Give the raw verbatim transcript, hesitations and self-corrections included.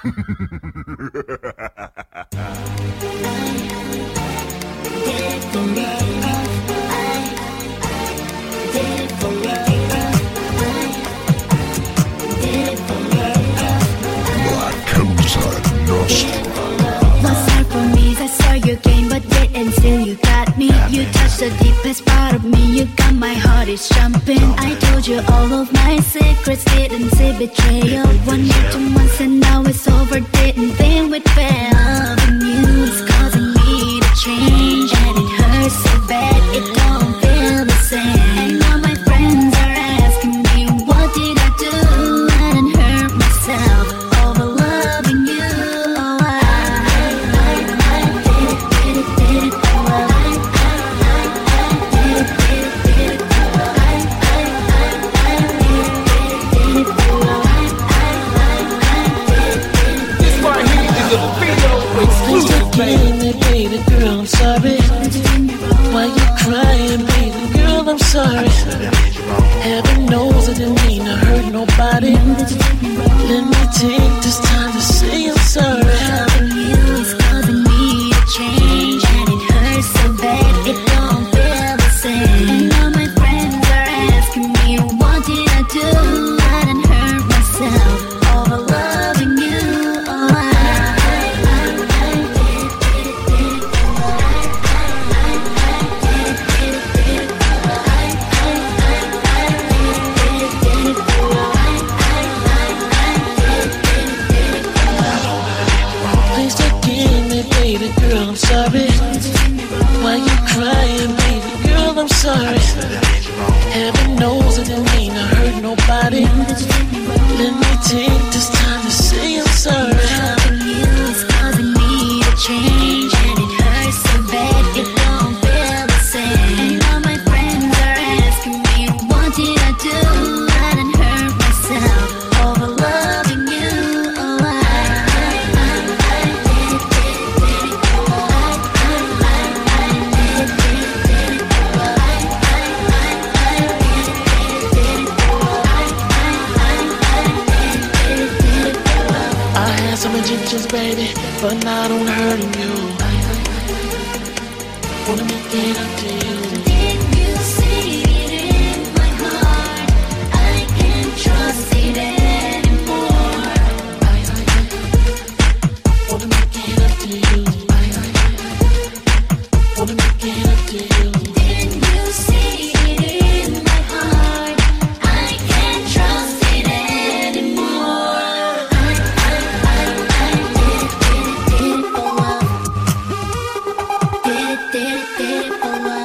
You touch the deepest part of me. You got my heart is jumping. I told you all of my secrets, didn't say betrayal. One year, two months, and now it's over. Didn't think we'd fail. Loving you is causing me to change, and it hurts so bad it don't feel the same. And now my friends are asking me, what did I do? I didn't hurt myself over loving you. Oh, I, I, I, I did it, did it, did it. Oh, I, baby, girl, I'm sorry. Why you crying, baby, girl, I'm sorry. Heaven knows I didn't mean to hurt nobody. Let me take this time to say I'm sorry. Loving you is causing me to change, and it hurts so bad it don't feel the same. And now my friends are asking me, what did I do? I didn't hurt myself over loving you. Oh, I I'm sorry. Why you crying, baby girl, I'm sorry. Heaven knows I didn't mean to hurt nobody. Let me take this time to say I'm sorry. Loving you is causing me to change, and it hurts so bad it don't feel the same. And now my friends are asking me, what did I do? I didn't hurt myself over loving you. Oh, I, I, I, I did it, did it, did it. Some Egyptians, baby, but not on hurting you. Wanna make it up to you. Did you see it in my heart? I can't trust it anymore. Wanna make it up to you. Wanna make it up to you. Did you see it in my heart? I can't trust it anymore. Did it, did it, did it for love.